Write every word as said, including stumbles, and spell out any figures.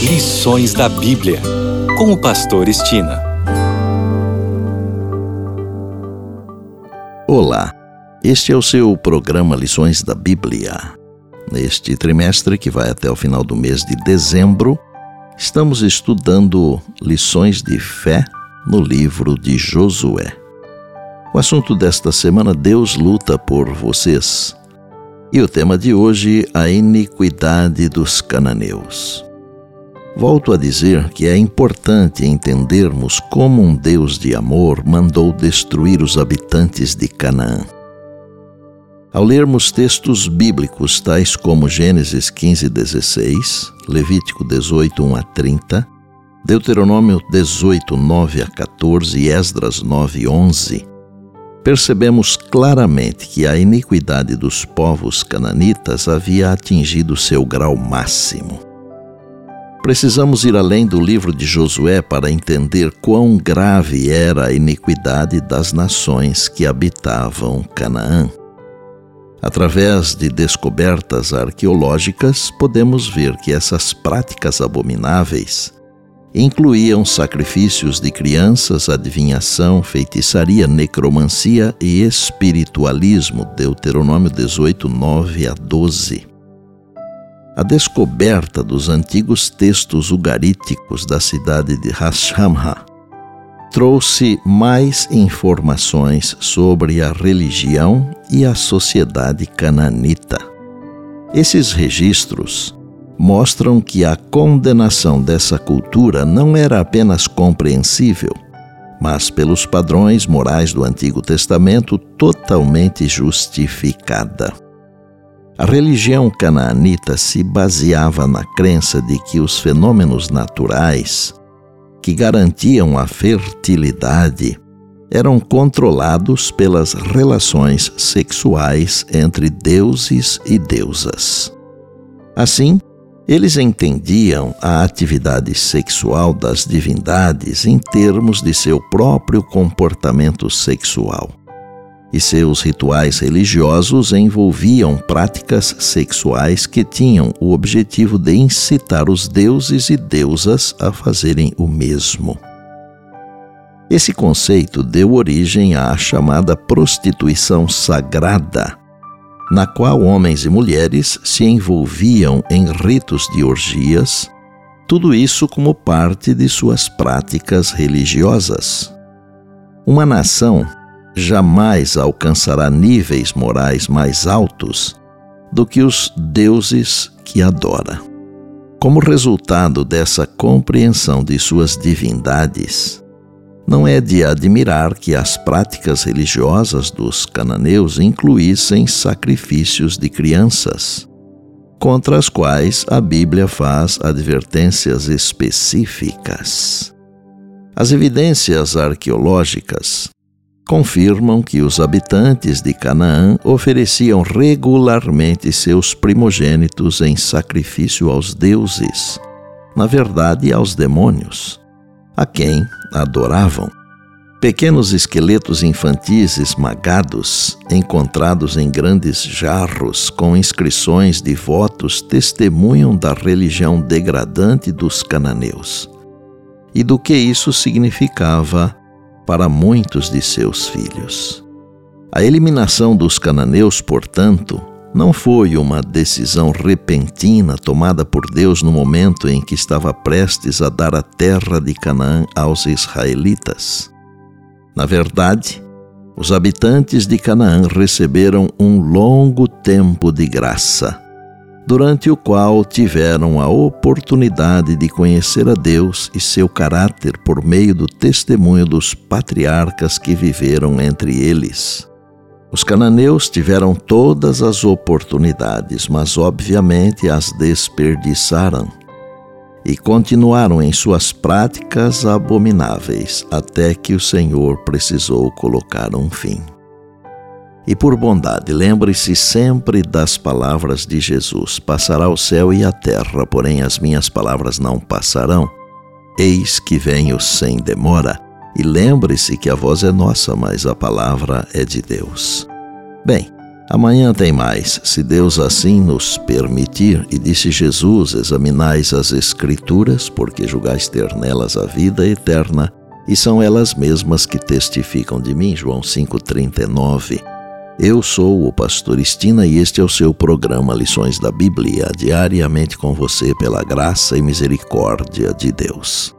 Lições da Bíblia, com o pastor Estina. Olá, este é o seu programa Lições da Bíblia. Neste trimestre, que vai até o final do mês de dezembro, estamos estudando lições de fé no livro de Josué. O assunto desta semana: Deus luta por vocês. E o tema de hoje: a iniquidade dos cananeus. Volto a dizer que é importante entendermos como um Deus de amor mandou destruir os habitantes de Canaã. Ao lermos textos bíblicos tais como Gênesis quinze, dezesseis, Levítico dezoito, um a trinta, Deuteronômio dezoito, nove a quatorze e Esdras nove, onze, percebemos claramente que a iniquidade dos povos cananitas havia atingido seu grau máximo. Precisamos ir além do livro de Josué para entender quão grave era a iniquidade das nações que habitavam Canaã. Através de descobertas arqueológicas, podemos ver que essas práticas abomináveis incluíam sacrifícios de crianças, adivinhação, feitiçaria, necromancia e espiritualismo, Deuteronômio dezoito, nove a doze. A descoberta dos antigos textos ugaríticos da cidade de Hashamha trouxe mais informações sobre a religião e a sociedade cananita. Esses registros mostram que a condenação dessa cultura não era apenas compreensível, mas pelos padrões morais do Antigo Testamento totalmente justificada. A religião canaanita se baseava na crença de que os fenômenos naturais que garantiam a fertilidade eram controlados pelas relações sexuais entre deuses e deusas. Assim, eles entendiam a atividade sexual das divindades em termos de seu próprio comportamento sexual. E seus rituais religiosos envolviam práticas sexuais que tinham o objetivo de incitar os deuses e deusas a fazerem o mesmo. Esse conceito deu origem à chamada prostituição sagrada, na qual homens e mulheres se envolviam em ritos de orgias, tudo isso como parte de suas práticas religiosas. Uma nação jamais alcançará níveis morais mais altos do que os deuses que adora. Como resultado dessa compreensão de suas divindades, não é de admirar que as práticas religiosas dos cananeus incluíssem sacrifícios de crianças, contra as quais a Bíblia faz advertências específicas. As evidências arqueológicas confirmam que os habitantes de Canaã ofereciam regularmente seus primogênitos em sacrifício aos deuses, na verdade aos demônios, a quem adoravam. Pequenos esqueletos infantis esmagados, encontrados em grandes jarros com inscrições de votos, testemunham da religião degradante dos cananeus e do que isso significava para muitos de seus filhos. A eliminação dos cananeus, portanto, não foi uma decisão repentina tomada por Deus no momento em que estava prestes a dar a terra de Canaã aos israelitas. Na verdade, os habitantes de Canaã receberam um longo tempo de graça, durante o qual tiveram a oportunidade de conhecer a Deus e seu caráter por meio do testemunho dos patriarcas que viveram entre eles. Os cananeus tiveram todas as oportunidades, mas obviamente as desperdiçaram e continuaram em suas práticas abomináveis até que o Senhor precisou colocar um fim. E por bondade, lembre-se sempre das palavras de Jesus: passará o céu e a terra, porém as minhas palavras não passarão. Eis que venho sem demora. E lembre-se que a voz é nossa, mas a palavra é de Deus. Bem, Amanhã tem mais, se Deus assim nos permitir. E disse Jesus: examinais as Escrituras, porque julgais ter nelas a vida eterna, e são elas mesmas que testificam de mim. João cinco, trinta e nove. Eu sou o pastor Estina e este é o seu programa Lições da Bíblia, diariamente com você pela graça e misericórdia de Deus.